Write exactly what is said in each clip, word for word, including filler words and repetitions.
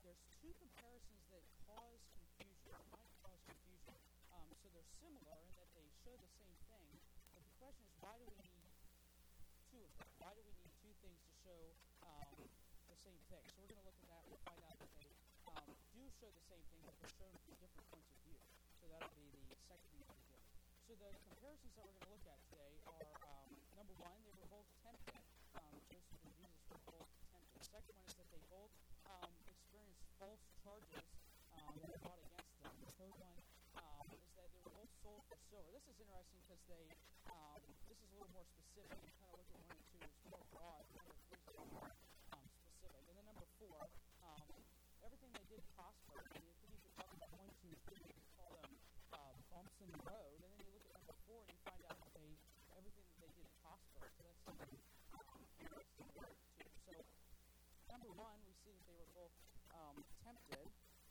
there's two comparisons that cause confusion, might cause confusion. Um, so they're similar in that they show the same thing, but the question is, why do we need two of them? Why do we need two things to show um, the same thing? So we're going to look at that and find out that they um, do show the same thing, but they're shown from different points of view. So that'll be the second thing that we do. So the comparisons that we're going to look at today are, um, number one, they were both tempted. Um, Joseph and Jesus were both tempted. The second one is that they both um, experienced false charges um, that were brought against them. The third one um, is that they were both sold for silver. This is interesting because they, um, this is a little more specific. You kind of look at one and two, it's more broad. Number three is a little more um, specific. And then number four, um, everything they did prospered. And you could even talk about one, two, three, you could call them uh, bumps in the road. And then you look at number four and you find out that they, everything that they did prospered. So that's something um, interesting there too. So number one, we see that they were both um, tempted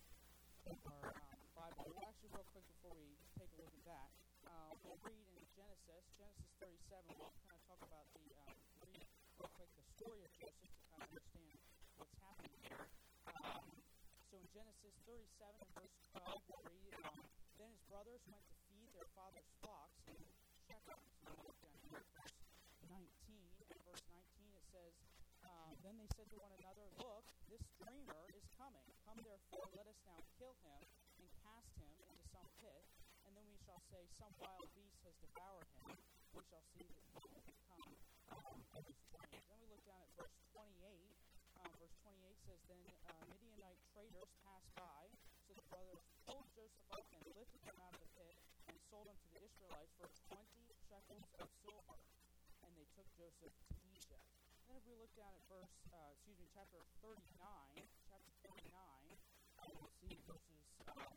in our um, Bible. Well, actually, real quick before we take a look at that, uh, we'll read in Genesis, Genesis thirty-seven. We'll kind of talk about the, um, read real quick the story of Joseph to kind of understand what's happening here. Um, so in Genesis thirty-seven and verse twelve, we'll read, um, then his brothers went to feed their father's flocks in Shechem. So we'll look down here at verse nineteen. In verse nineteen it says, um, then they said to one another, look, this dreamer is coming. Come therefore, let us now kill him and cast him into some pit, and then we shall say, some wild beast has devoured him. We shall see that he will become um, of his dreams. Then we look down at verse twenty-eight. Um, verse twenty-eight says, then uh, Midianite traders passed by, so the brothers pulled Joseph up and lifted him out of the pit and sold him to the Israelites for twenty shekels of silver. And they took Joseph to Egypt. Then if we look down at verse, uh, excuse me, chapter thirty-nine, chapter thirty-nine, uh, we'll see verses um,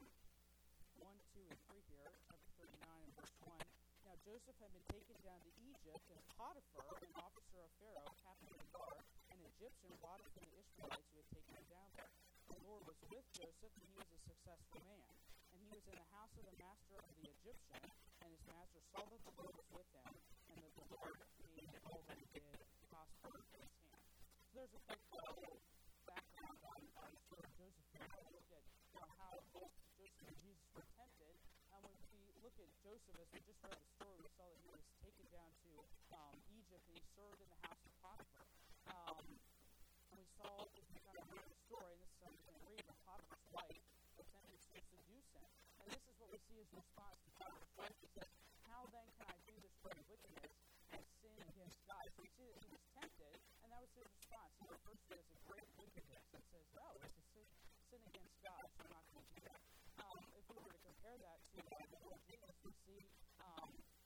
one, two, and three here, chapter thirty-nine and verse one. Now Joseph had been taken down to Egypt, and Potiphar, an officer of Pharaoh, captain of the guard, an Egyptian, brought him from the Israelites who had taken him down there. The Lord was with Joseph, and he was a successful man. And he was in the house of the master of the Egyptian, and his master saw that the Lord was with him, and that the Lord made all that he did prosper in his hand. So there's a quick uh, background on, on the story of Joseph. We're going to look at you know, how both Joseph and Jesus were tempted. And when we look at Joseph, as we just read the story, we saw that he was taken down to um, Egypt, and he served in the house of Potiphar. Um, and we saw, as we kind of read the story, and this is something we're going to read, that Potiphar's wife attempted to seduce him. And this is what we see as a response to Potiphar's wife. He says, how then can I do this great wickedness and sin against God? So we see that he was tempted, and that was his response. He refers to it as a great wickedness. It says, no, it's a sin, sin against God, so I'm not going to do that. Um, if we were to compare that to uh, the Lord Jesus, we see, um,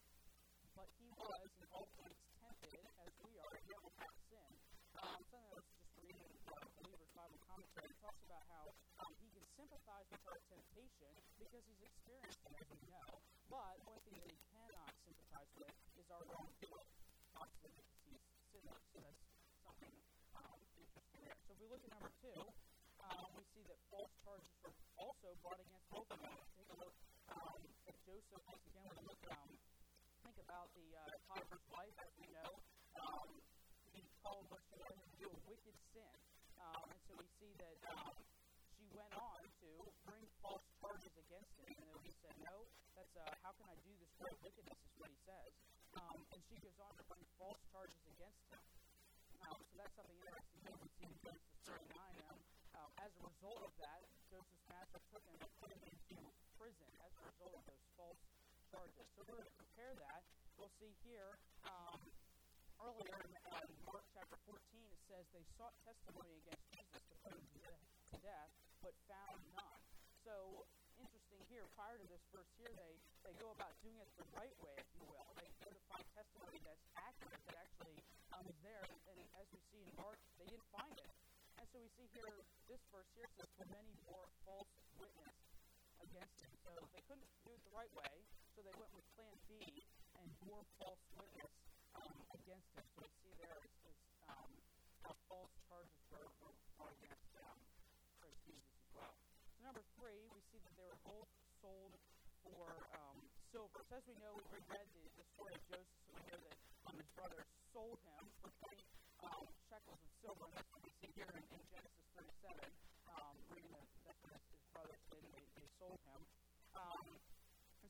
but he was in all points tempted as we are, yet without sin. Um, something I was just reading in uh, Believer's Bible Commentary, it talks about how um, he can sympathize with our temptation because he's experienced it, as we know. But one thing that he cannot sympathize with is our wrongdoing, obviously because he's sinners. So that's something um, interesting there. So if we look at number two, um, we see that false charges were also brought against both of them. Take a look um, at Joseph. Once again, we look, um, think about the uh, Potiphar's wife, as we know. Um, he called what she wanted to do a wicked sin. Um, and so we see that um, she went on to bring false charges against him. And then he said, no, that's uh, how can I do this great wickedness, is what he says. Um, and she goes on to bring false charges against him. Um, so that's something interesting. You can see in Genesis thirty-nine now. Um, as a result of that, Joseph's master took him and put him into prison as a result of those false charges. So we're going to compare that. We'll see here, um, earlier in uh, Mark chapter fourteen, it says they sought testimony against Jesus to put him to death, but found none. So, interesting here, prior to this verse here, they, they go about doing it the right way, if you will. They go to find testimony that's accurate, that actually um, is there. And as we see in Mark, they didn't find it. And so we see here, this verse here says, for many bore false witness against him. So they couldn't do it the right way, so they went with plan B and bore false witness um, against him. So we see there is, is um, false charges were brought against um, Christ Jesus as well. So number three, we see that they were both sold for um, silver. So as we know, we read the, the story of Joseph, so we know that um, his brothers sold him for twenty um, shekels of silver. And that's what we see here in, in Genesis thirty-seven, um, reading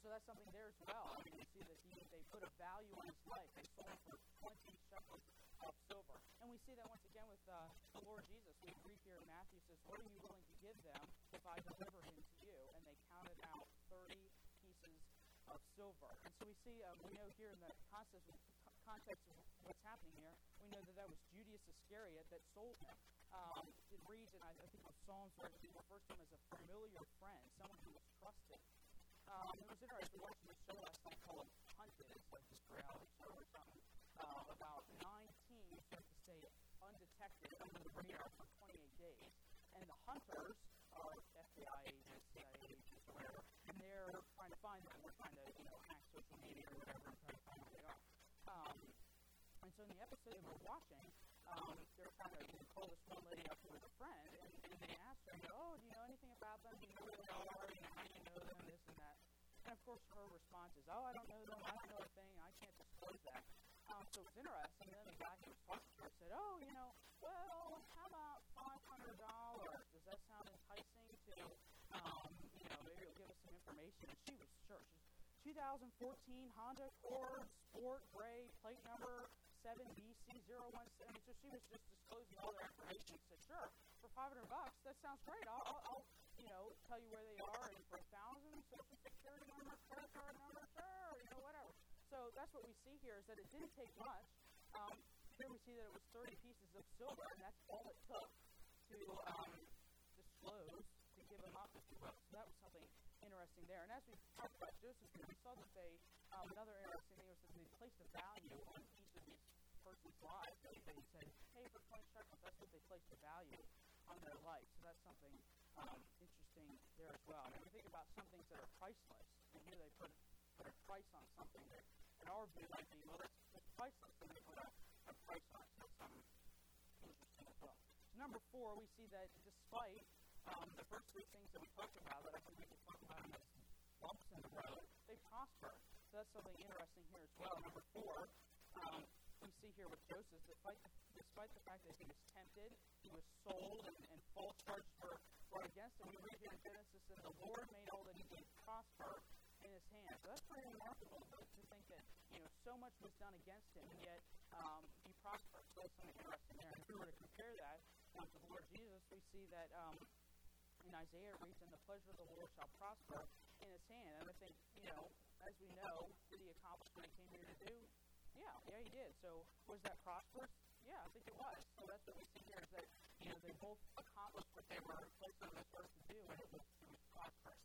so that's something there as well. I mean, you see that he, they put a value on his life. They sold him for twenty shekels of silver. And we see that once again with uh, the Lord Jesus. We read here in Matthew, says, what are you willing to give them if I deliver him to you? And they counted out thirty pieces of silver. And so we see, um, we know here in the context of, context of what's happening here, we know that that was Judas Iscariot that sold him. Um, it reads, and I, I think in Psalms, where it refers to him as a familiar friend, someone who was trusted. Um, it was interesting watching this show last night called Hunted. It's like this reality show or something. Uh, about nine teams have to stay undetected under the radar for twenty-eight days. And the hunters are F B I agents, C I A agents, or whatever, and they're trying to find them. They're trying to, you know, hack social media or whatever and try to find who they are. Um, and so in the episode that we're watching, um, they're trying to, you know, call this one lady up with a friend, and, and they ask her, oh, do you know anything about them? Do you know who they are? You know, how do you know them? This and that. And of course, her response is, oh, I don't know them. I don't know a thing. I can't disclose that. Um, so it was interesting. And then the guy who was talking to her said, oh, you know, well, how about five hundred dollars? Does that sound enticing to, um, you know, maybe it'll give us some information? And she was sure. She's twenty fourteen Honda Accord Sport Gray, plate number seven B C zero one seven. So she was just disclosing all their information. She said, sure, for five hundred bucks, that sounds great. I'll, I'll, I'll, you know, tell you where they are. And for a thousand, social security number, credit card number, sure, you know, whatever. So that's what we see here is that it didn't take much. Um, here we see that it was thirty pieces of silver, and that's all it took to um, disclose, to give them up, if you will. So that was something interesting there. And as we talked about Joseph, we saw that they, um, another interesting thing was that they placed a value on each of these person's lives. They, they said, hey, for twenty shekels, that's what they placed a value on their life. So that's something um, interesting there as well. And we think about some things that are priceless, and here they put, put a price on something that, in our view, might be, well, it's, it's priceless, and they put a, a price on it. So that's something interesting as well. So number four, we see that despite um, the first three things that we talked about, that I think we could talk about as bumps in the road, they prosper. So that's something interesting here as well. Number four, um, we see here with Joseph, despite the, despite the fact that he was tempted, he was sold, and, and false charges were brought against him. We read here in Genesis that the Lord made all that he did prosper in his hands. So that's pretty remarkable to, to think that, you know, so much was done against him, and yet um, he prospered. So that's something interesting there. And if we were to compare that um, to the Lord Jesus, we see that um, in Isaiah it reads, and the pleasure of the Lord shall prosper in his hand. And I think, you know, as we know, did he accomplish what he came here to do? Yeah, yeah, he did. So was that prosperous? Yeah, I think it was. So that's what we see here is that, you know, they both accomplished what they were placed on this earth to do, and it was, it was prosperous.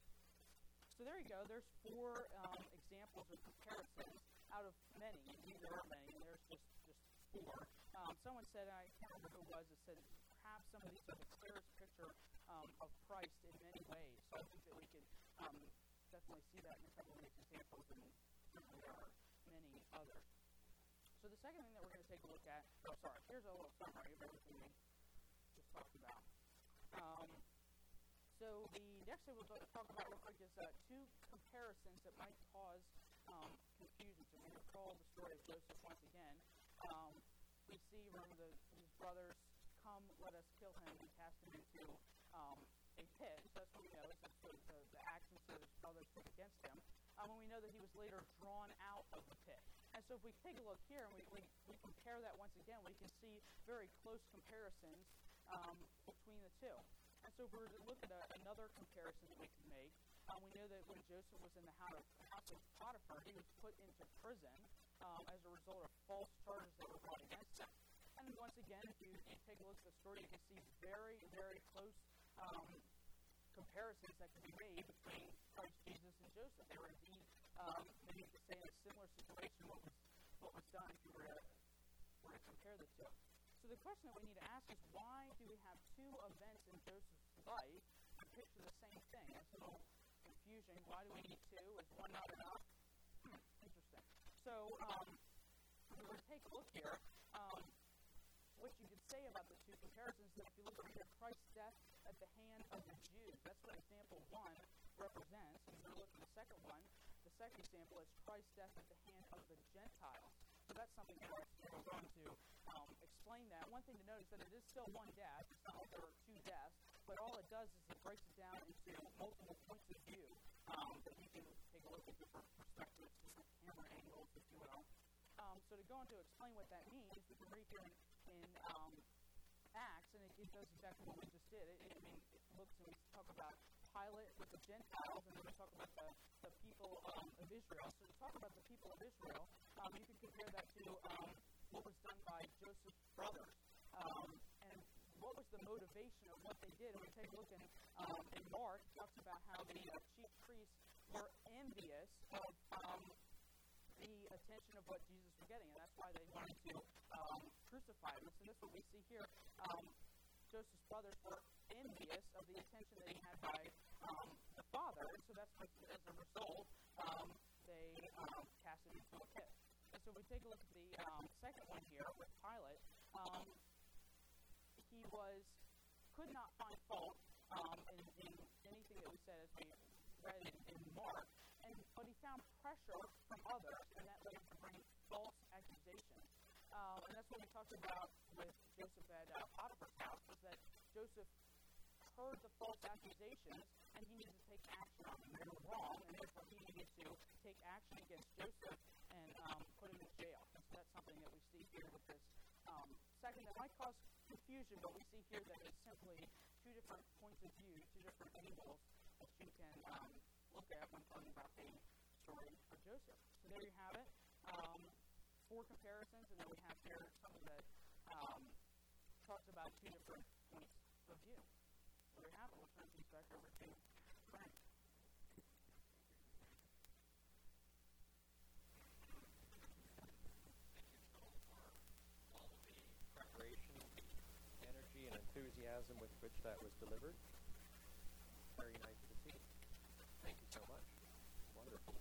So there you go. There's four um, examples of comparisons out of many. There are many, and there's just, just four. Um, someone said, I can't remember who it was, it said perhaps some of these are the clearest picture um, of Christ in many ways. So I think that we can um, definitely see that in a couple of these examples, and certainly there are many others. So the second thing that we're going to take a look at, oh, sorry, here's a little summary of everything we just talked about. Um, so the next thing we'll talk about real quick is uh, two comparisons that might cause um, confusion. So we recall the story of Joseph once again. Um, we see, remember, the, his brothers, come, let us kill him, and cast him into um, a pit. So that's what we know. It's the, the, the actions that his brothers took against him. Um, and we know that he was later drawn out of the pit. And so if we take a look here and we, we, we compare that once again, we can see very close comparisons um, between the two. And so if we were to look at a, another comparison that we can make, um, we know that when Joseph was in the house of, house of Potiphar, he was put into prison um, as a result of false charges that were brought against him. And once again, if you, you take a look at the story, you can see very, very close um, comparisons that can be made between Christ Jesus and Joseph. They were indeed, um, maybe you could say, in a similar situation what was what was done if you were to, were to compare the two. So the question that we need to ask is, why do we have two events in Joseph's life that picture the same thing? That's a little confusion. Why do we need two? Is one not enough? Hmm, interesting. So um, if we were to take a look here, um, what you could say about the two comparisons is that if you look at Christ's death at the hand of the Jews, that's what example one represents. And if you look at the second one, the second example is Christ's death at the hand of the Gentiles. So that's something that we're going to um, explain that. One thing to note is that it is still one death. It's not like there are two deaths, but all it does is it breaks it down into multiple points of view um, but you can take a look at different perspectives, different camera angles, if you will. Um, so to go on to explain what that means, we can read here in, in um, Acts, and it, it does exactly what we just did. It, it, I mean, it looks and we talk about Pilate with the Gentiles, and then we talk about the, the people um, of Israel. So to talk about the people of Israel, um, you can compare that to um, what was done by Joseph's brothers. Um, and what was the motivation of what they did? And we take a look in, um, in Mark, it talks about how the uh, chief priests were envious of um, the attention of what Jesus was getting, and that's why they wanted to um, crucify him. So this is what we see here. Um, Joseph's brothers were envious of the attention that he had by um, the father, and so that's what, as a result, um, they um, cast him into a pit. And so we take a look at the um, second one here with Pilate. Um, he was could not find fault um, in, in anything that we said as we read in, in Mark, and but he found pressure from others, and that led him to bring false accusations. Um, and that's what we talked about with Joseph at uh, Potiphar's house, was that Joseph heard the false accusations, and he needed to take action on them. They were wrong, and therefore he needed to take action against Joseph and um, put him in jail. And so that's something that we see here with this um, second that might cause confusion, but we see here that it's simply two different points of view, two different angles that you can um, look at when talking about the story of Joseph. So there you have it. Um, four comparisons, and then we have here something that um, talks about two different points of view. So there you have it. We'll turn things back over to Frank. Preparation, energy, and enthusiasm with which that was delivered. Very nice to see. Thank you so much. Wonderful.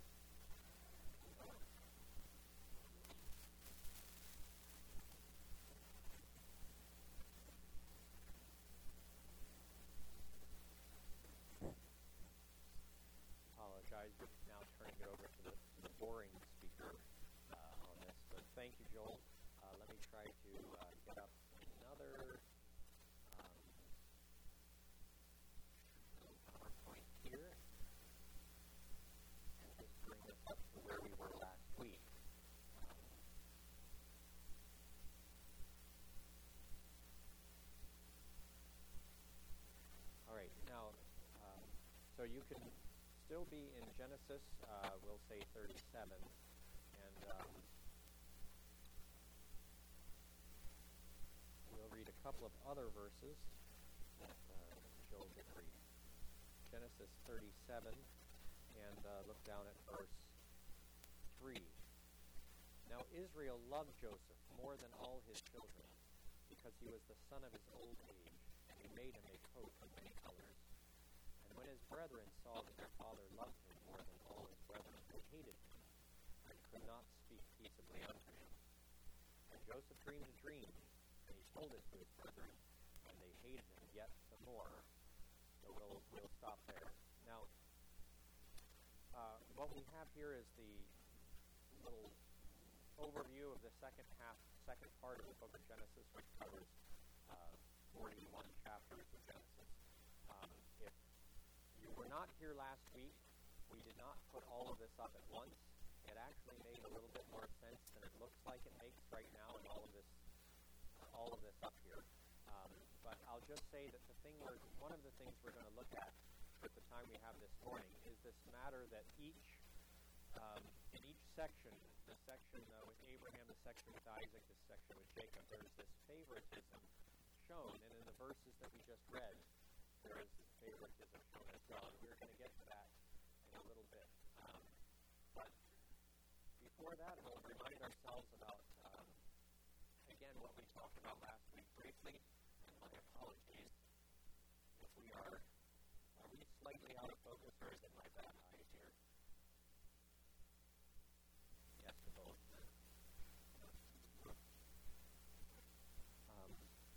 Apologize, but now turning it over to the, to the boring speaker uh, on this. But thank you, Joel. Uh, let me try to uh, get up another um, PowerPoint here and just bring us up to where we were last week. Um, all right, now, um, so you can still be in Genesis, uh, we'll say thirty-seven, and um, we'll read a couple of other verses that uh, Joel did read. Genesis thirty-seven, and uh, look down at verse three. Now Israel loved Joseph more than all his children, because he was the son of his old age, and he made him a coat of many colors. And when his brethren saw that their father loved him more than all his brethren, they hated him, and could not speak peaceably unto him. And Joseph dreamed a dream, and he told it to his brethren, and they hated him yet the more. So we'll, we'll stop there. Now, uh, what we have here is the little overview of the second half, second part of the book of Genesis, which covers uh, forty-one chapters of Genesis. Um, if you were not here last week, we did not put all of this up at once. It actually made a little bit more sense than it looks like it makes right now, and all of this, all of this up here. Um, but I'll just say that the thing we're, one of the things we're going to look at with the time we have this morning is this matter that each, um, in each section, the section uh, with Abraham, the section with Isaac, the section with Jacob, there's this favoritism shown, and in the verses that we just read, there is favoritism shown as well. And we're going to get to that in a little bit. Um, but before that, we'll remind ourselves about, um, again, what we talked about last week briefly. And my apologies if we are, are we slightly out of focus, or is it my bad eyes here? Yes, to both. Um,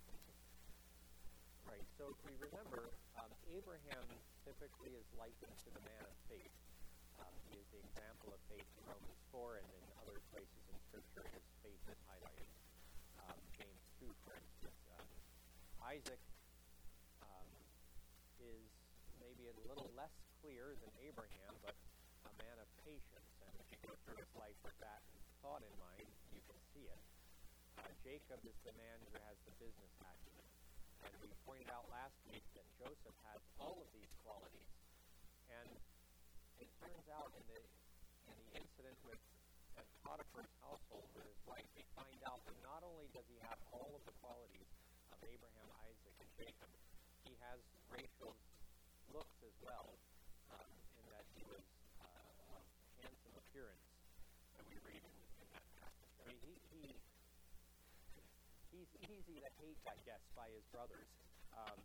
right, so if we remember, um, Abraham typically is likened to the man of faith. Um, he is the example of faith in Romans four, and in other places in Scripture, his faith is highlighted. Um, James two, for instance. Um, Isaac um, is maybe a little less clear than Abraham, but a man of patience. And if you go through his life with that thought in mind, you can see it. Uh, Jacob is the man who has the business acumen. And we pointed out last week that Joseph has all of these qualities. And it turns out in the in the incident with at Potiphar's household with his wife, we find out that not only does he have all of the qualities of Abraham, Isaac, and Jacob, he has Rachel's looks as well, um, in that he was uh, of handsome appearance that we read in, in that passage. I mean, he, he he's easy to hate, I guess, by his brothers. Um,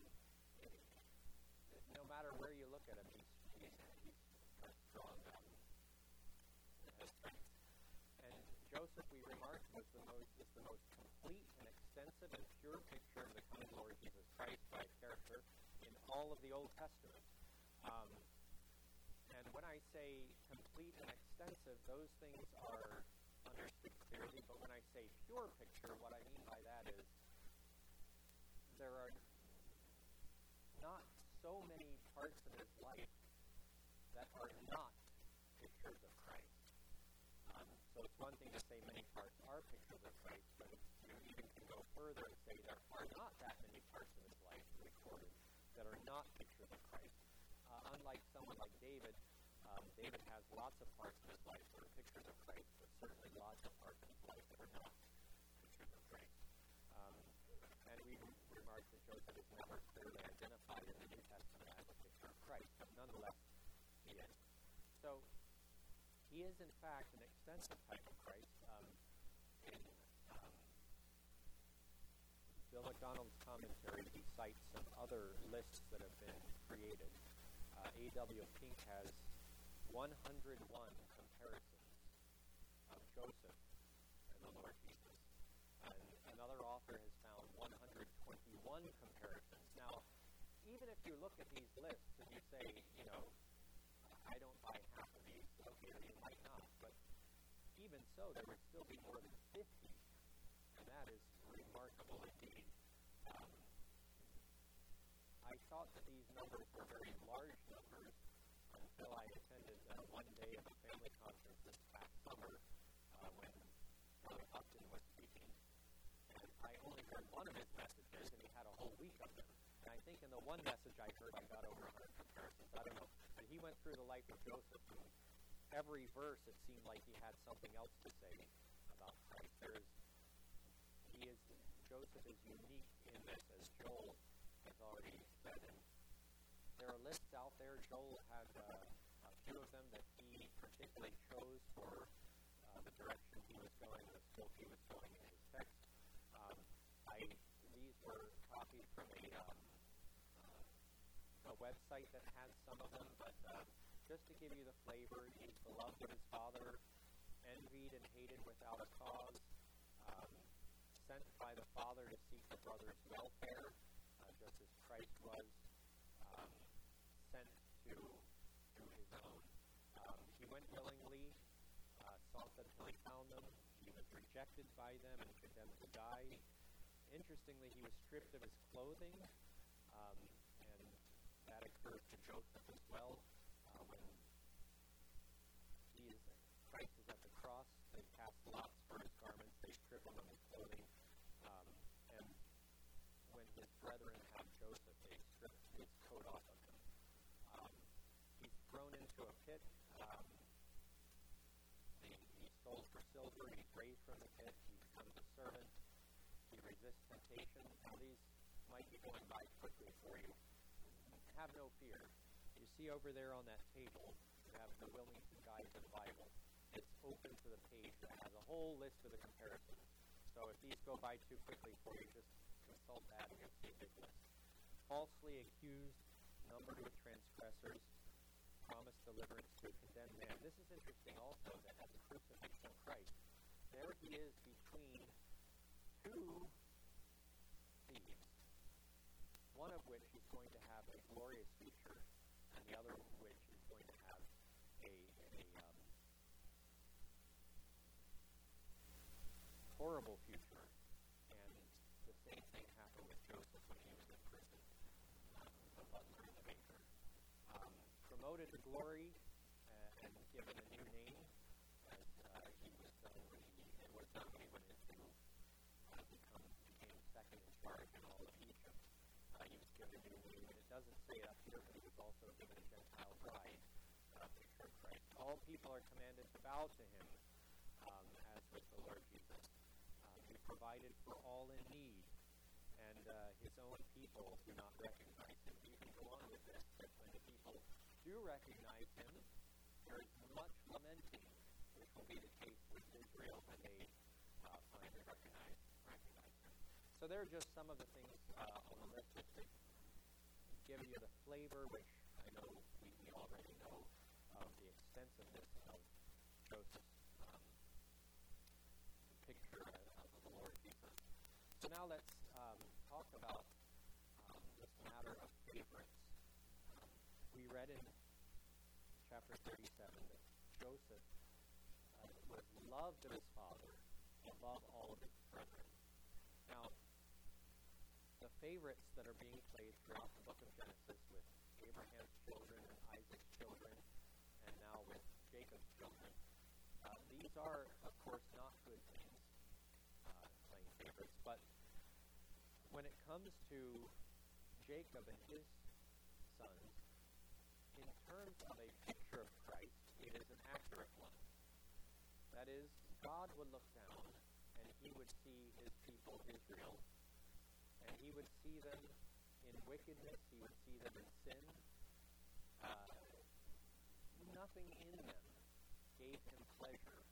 no matter where you look at him, he's he's, he's strong. Um, has strength. And Joseph, we remarked, was the most is the most complete and extensive and pure picture of the coming Lord Jesus Christ by character in all of the Old Testament. Um, and when I say complete and extensive, those things are understood clearly, but when I say pure picture, what I mean by that is there are not so many parts of his life that are not pictures of Christ. Um, so it's one thing to say many parts are pictures of Christ, but you even can go further and say there are not that many parts of his life recorded that are not pictures of Christ. Uh, unlike someone like David, um, David has lots of parts of his life that are pictures of Christ, but certainly lots of parts of his life that are not pictures of Christ. Um, and we remarked that Joseph is never clearly identified in the New Testament as a picture of Christ, but nonetheless, he is. So, he is in fact an extensive type of Christ. Um, in um, Bill McDonald's commentary, he cites some other lists that have been created. Uh, A W Pink has one hundred one comparisons of Joseph and the Lord Jesus. And another author has found one hundred twenty-one comparisons. Now, even if you look at these lists and you say, you know, I don't buy half of these, okay, you might not, but even so, there would still be more than fifty, and that is remarkable indeed. Um, I thought that these numbers were very large numbers until I attended uh, one day of a family conference this past summer uh, when Brother Upton was speaking, and I only heard one of his messages, and he had a whole week of them. And I think in the one message I heard, I got over one hundred comparisons. I don't know. But he went through the life of Joseph, and every verse it seemed like he had something else to say about Christ. There is, he is, Joseph is unique in this, as Joel has already said. And there are lists out there. Joel had uh, a few of them that he particularly chose for uh, the direction he was going, the scope he was going in his text. Um, I these were copied from a um, uh, a website that had some of them, but uh, just to give you the flavor, he's beloved of his father, envied and hated without a cause, um, sent by the Father to seek the brother's welfare, uh, just as Christ was um, sent to to his own. Um, he went willingly, uh, sought them till he found them. He was rejected by them and condemned to die. Interestingly, he was stripped of his clothing, um, and that occurred to Joseph as well. Uh, when he is, Christ is at the cross, they cast lots for his garments, they strip him of his clothing, um, and when his brethren have Joseph, they strip his coat off of him. Um, he's thrown into a pit. Um, he, he stole for silver. He's raised from the pit. He becomes a servant. He resists temptation. Now, these might be going by quickly for you. Have no fear. You see over there on that table, you have the Wilmington Guide to the Bible. It's open to the page that has a whole list of the comparisons. So if these go by too quickly for you, just consult that and you'll see a big list. Falsely accused, numbered with transgressors, promised deliverance to a condemned man. This is interesting also, that at the crucifixion of Christ, there he is between two thieves, one of which is going to have a glorious future, and the other of which is going to have a, a um, horrible future. And the same thing happened with Joseph when he was in prison, um, the butler and the baker. Um, from promoted to glory uh, and given a new name, as uh, he was done when he was done when he went into uh, become became second in charge in all of Egypt. Uh, he was given a new name, and it doesn't say it up here, but he was also given a Gentile bride, uh, picture of Christ. All people are commanded to bow to him, um, as with the Lord Jesus. Uh, he provided for all in need, and uh, his own people do not recognize him. You can go on with this, but when the people do recognize him, there is much lamenting, which will be the case with Israel when they uh, finally recognize, recognize him. So there are just some of the things uh, on the list just to give you the flavor, which I know we, we already know of the extensiveness of Joseph's um, picture of the Lord Jesus. So now let's um, talk about um, this matter of favorites. Um, we read in chapter thirty-seven that Joseph uh, was loved of his father above all of his brethren. Now, the favorites that are being played throughout the book of Genesis with Abraham's children and Isaac's children, and now with Jacob's children, uh, these are, of course, not good things, uh, playing favorites, but when it comes to Jacob and his sons, in terms of a picture of Christ, it is an accurate one. That is, God would look down and he would see his people Israel, and he would see them in wickedness, he would see them in sin. Uh, nothing in them gave him pleasure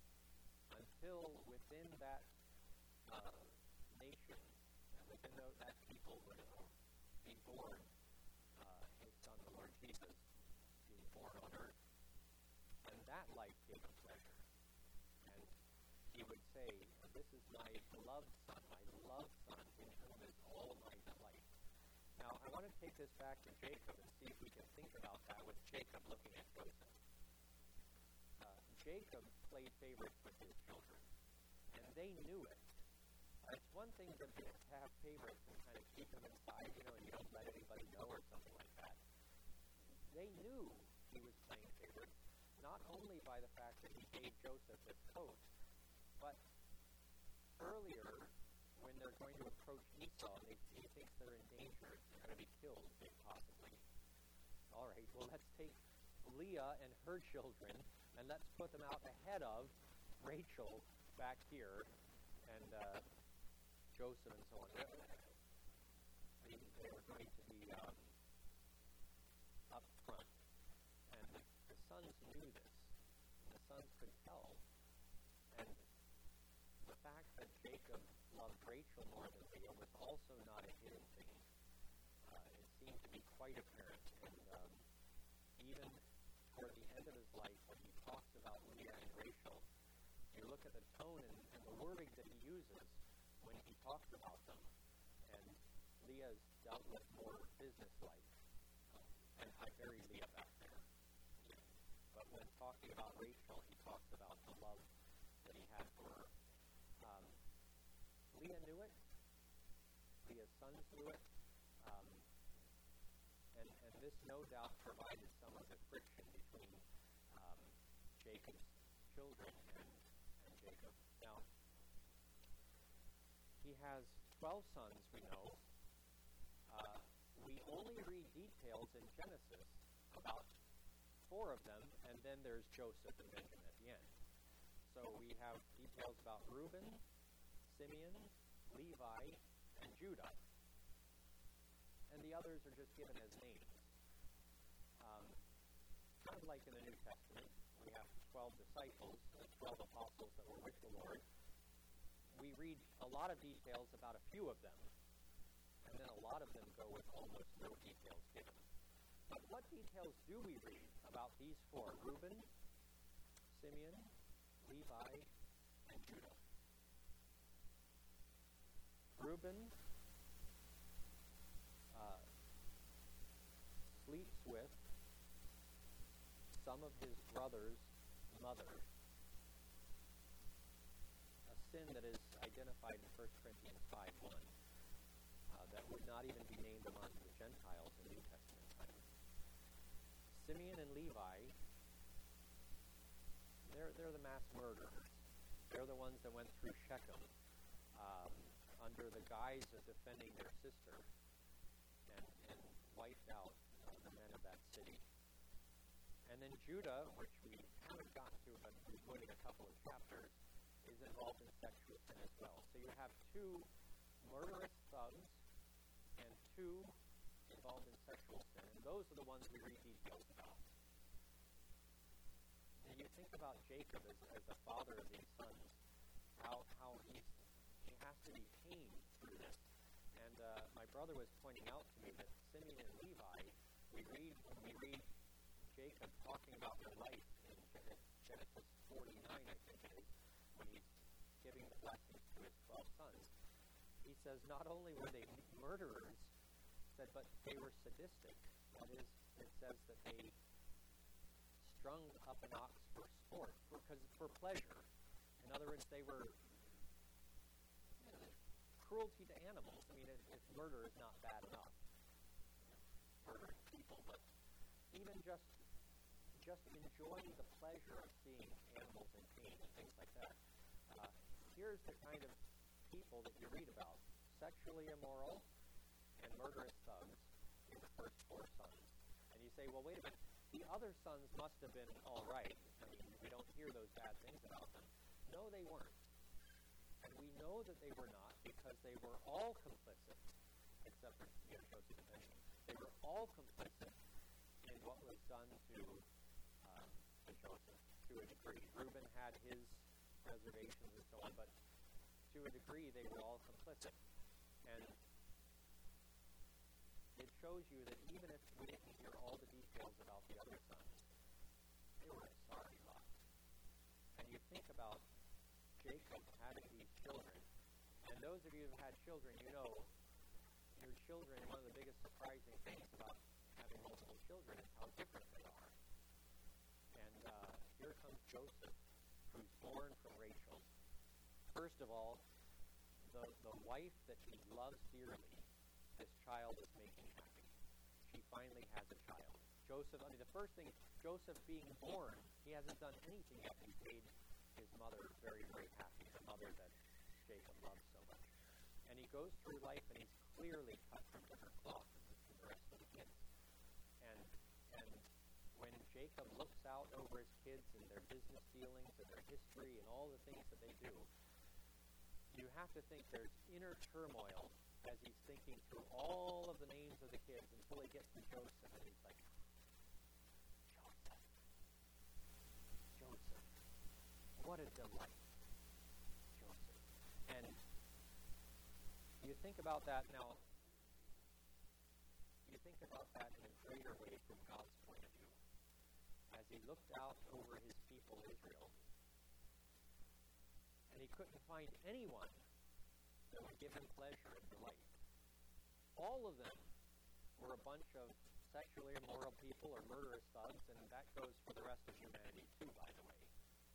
until within that uh, nation, within the, that people would be born uh, his son, the Lord Jesus, being born on earth. And that life gave him pleasure. And he would say, this is my beloved son, my beloved son, in whom is all my delight. Now, I want to take this back to Jacob and see if we can think about that with Jacob looking at Joseph. Uh, Jacob played favorites with his children, and they knew it. Uh, it's one thing to, to have favorites and kind of keep them inside, you know, and you don't let anybody know or something like that. They knew he was playing favorites, not only by the fact that he gave Joseph his coat, but earlier, when they're going to approach Esau, and they, he thinks they're in danger, they're going to be killed, possibly. All right, well, let's take Leah and her children, and let's put them out ahead of Rachel back here, and uh, Joseph and so on. They, they were going to be um, up front, and the, the sons knew this. The sons could tell. And the fact that Jacob loved Rachel more than Leah was also not a hidden thing. Uh, it seemed to be quite apparent. And um, even toward the end of his life, when he talks about Leah and Rachel, you look at the tone and, and the wording that he uses when he talks about them. And Leah's dealt with more business-like. And I bury Leah back there. But when talking about Rachel, he talks about the love that he had for her. Um, Leah knew it. Leah's sons knew it. Um, and, and this no doubt provided some of the friction between um, Jacob's children and, and Jacob. Now, he has twelve sons, we know. Uh, we only read details in Genesis about four of them, and then there's Joseph and Benjamin at the end. So we have details about Reuben, Simeon, Levi, and Judah. And the others are just given as names. Um, kind of like in the New Testament, we have twelve disciples, the twelve apostles that were with the Lord. We read a lot of details about a few of them, and then a lot of them go with almost no details given. But what details do we read about these four? Reuben, Simeon, Levi, and Judah. Reuben uh, sleeps with some of his brother's mother, a sin that is identified in First Corinthians five one, uh, that would not even be named among the Gentiles in New Testament times. Simeon and Levi, they're, they're the mass murderers. They're the ones that went through Shechem um, under the guise of defending their sister and, and wiped out uh, the men of that city. And then Judah, which we haven't gotten to, but we put in a couple of chapters, is involved in sexual sin as well. So you have two murderous thugs and two involved in sexual sin, and those are the ones we read details about. And you think about Jacob as, as the father of these sons, how how he's, he has to be pained through this. And uh, my brother was pointing out to me that Simeon and Levi, we read when we read Jacob talking about their life in Genesis forty-nine, I think it is, when he's giving the blessings to his twelve sons. He says not only were they murderers, said, but they were sadistic. That is, it says that they strung up an ox for sport, for, cause, for pleasure. In other words, they were you know, cruelty to animals. I mean, if, if murder is not bad enough, murdering people, but even just just enjoying the pleasure of seeing animals in pain and things like that. Uh, here's the kind of people that you read about: sexually immoral and murderous thugs in the first four sons. And you say, well, wait a minute, the other sons must have been all right. I mean, we don't hear those bad things about them. No, they weren't. And we know that they were not because they were all complicit, except for you know, Joseph and Benjamin. They were all complicit in what was done to, um, to Joseph to a degree. Reuben had his reservations and so on, but to a degree they were all complicit. And it shows you that even if we didn't hear all the details about the other sons, they were a sorry lot. And you think about Jacob having these children, and those of you who have had children, you know your children, one of the biggest surprising things about having multiple children is how different they are. And uh, here comes Joseph, who's born from Rachel. First of all, the, the wife that he loves dearly, this child is making happy. She finally has a child. Joseph, I mean, the first thing, Joseph being born, he hasn't done anything yet. He made his mother very, very happy, the mother that Jacob loves so much. And he goes through life, and he's clearly cut from different cloth than the rest of the kids. And and when Jacob looks out over his kids and their business dealings and their history and all the things that they do, you have to think there's inner turmoil as he's thinking through all of the names of the kids until he gets to Joseph, and he's like, Joseph, Joseph, what a delight, Joseph. And you think about that now, you think about that in a greater way from God's point of view. As he looked out over his people, Israel, and he couldn't find anyone that would give him pleasure and delight. All of them were a bunch of sexually immoral people or murderous thugs, and that goes for the rest of humanity too, by the way.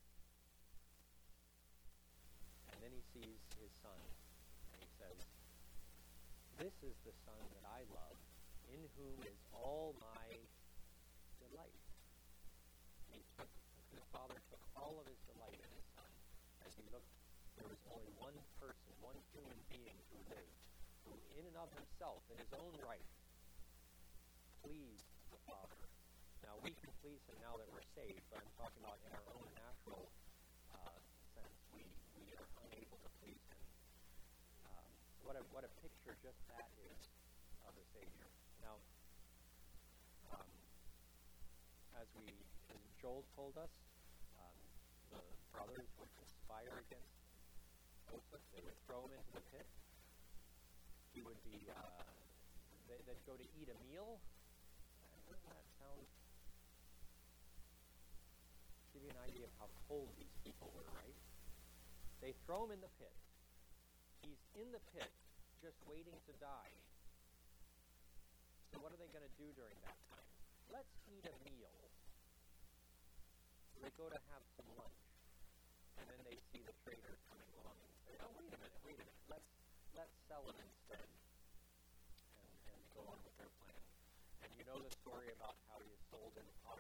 And then he sees his son, and he says, this is the son that I love, in whom is all my delight. He took, his father took all of his delight in his son. As he looked, there was only one person, one human being who lived, who in and of himself, in his own right, pleased the Father. Now, we can please him now that we're saved, but I'm talking about in our own natural uh, sense. We, we are unable to please him. Um, what a what a picture just that is of the Savior. Now, um, as we, as Joel told us, um, the brothers would conspire against Joseph. They would throw him into the pit. He would be, uh, they, they'd go to eat a meal. Doesn't that sound, give you an idea of how cold these people were, right? They throw him in the pit. He's in the pit, just waiting to die. So what are they going to do during that time? Let's eat a meal. So they go to have some lunch. And then they see the traitor coming along and say, oh, wait a minute, wait a minute. Let's let's sell him instead. And, and go on with their plan. And you know the story about how he is sold into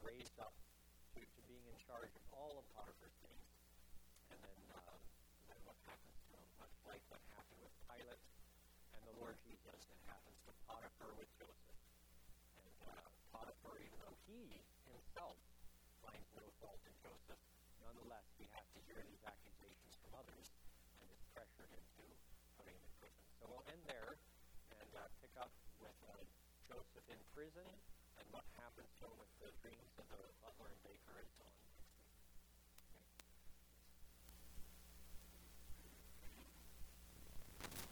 raised up to, to being in charge of all of Potiphar's things. And then, uh, then what happens to him, much like what happened with Pilate and the Lord Jesus, it happens to Potiphar with Joseph. And uh, Potiphar, even though he himself finds no fault in Joseph, nonetheless, he has to hear these accusations from others and is pressured into putting him in prison. So we'll end there and uh, pick up with uh, Joseph in prison and what happens to him with the dreams of the